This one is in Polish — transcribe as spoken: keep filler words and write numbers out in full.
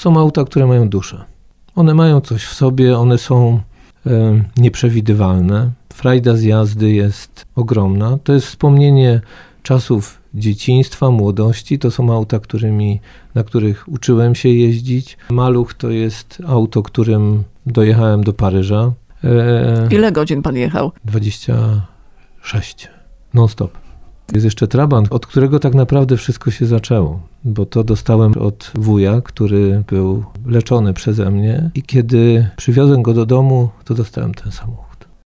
są auta, które mają duszę. One mają coś w sobie, one są e, nieprzewidywalne. Frajda z jazdy jest ogromna. To jest wspomnienie czasów dzieciństwa, młodości. To są auta, którymi, na których uczyłem się jeździć. Maluch to jest auto, którym dojechałem do Paryża. E, Ile godzin pan jechał? dwadzieścia sześć. Non-stop. Jest jeszcze Trabant, od którego tak naprawdę wszystko się zaczęło, bo to dostałem od wuja, który był leczony przeze mnie i kiedy przywiozłem go do domu, to dostałem ten samochód.